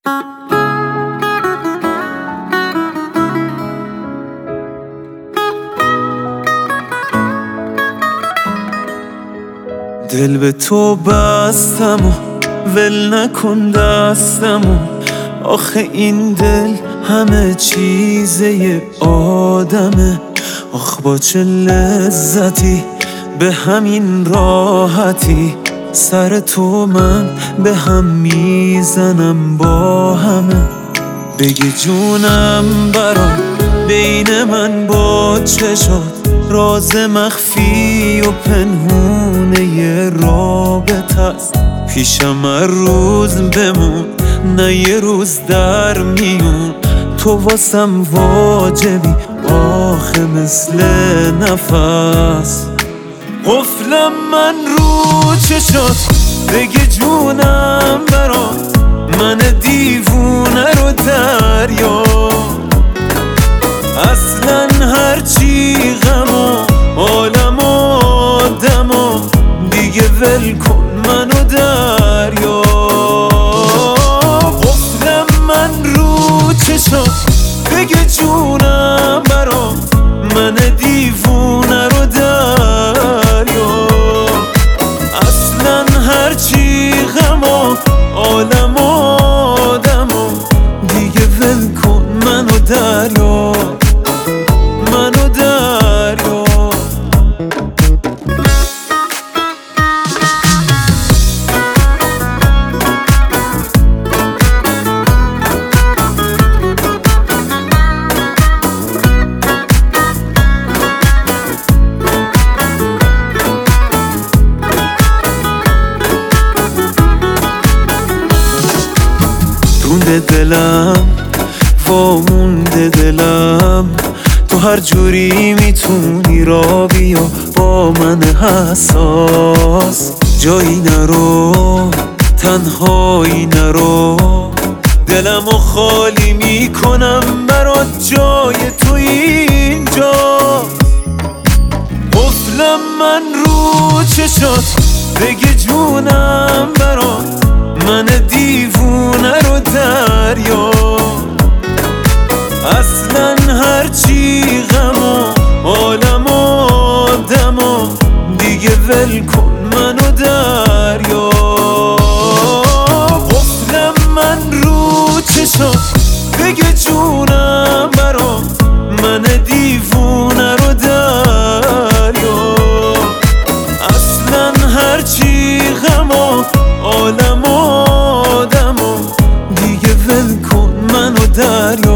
دل به تو بستم و ول نکن دستمو، آخه این دل همه چیزه آدمه. آخ با چه لذتی به همین راحتی، سر تو من به هم میزنم با همه. بگی جونم برام بین من با چشات، راز مخفی و پنهونه ی رابطه است. پیشم هر روز بمون نه یه روز در میون، تو واسم واجبی آخه مثل نفس. قفلم من رو چشات، بگی جونم برات، من دیوونه رو دریا. اصلا هرچی غم و عالم و آدم و دیگه ول کن منو دریا. قفلم من رو چشات، بگی جونم برات، من دیوونه رو دریا. اصلا هرچی غم و عالم و آدم و دیگه ول کن منو دریا، منو دریا. مونده دلم وامونده دلم، تو هر جوری میتونی را بیا با من حساس. جایی نرو تنهایی نرو، دلمو خالی میکنم برات، جای تو اینجا. قفلم من رو چشات، بگی جونم برات، من دیوونه رو دریا. اصلا هرچی غم و عالم و آدم و دیگه ول کن منو دریا. قفلم من رو چشات، بگی جونم برات، من دیوونه رو دریا. اصلا هرچی غم و عالم و آدم و دیگه ول کن منو دریا.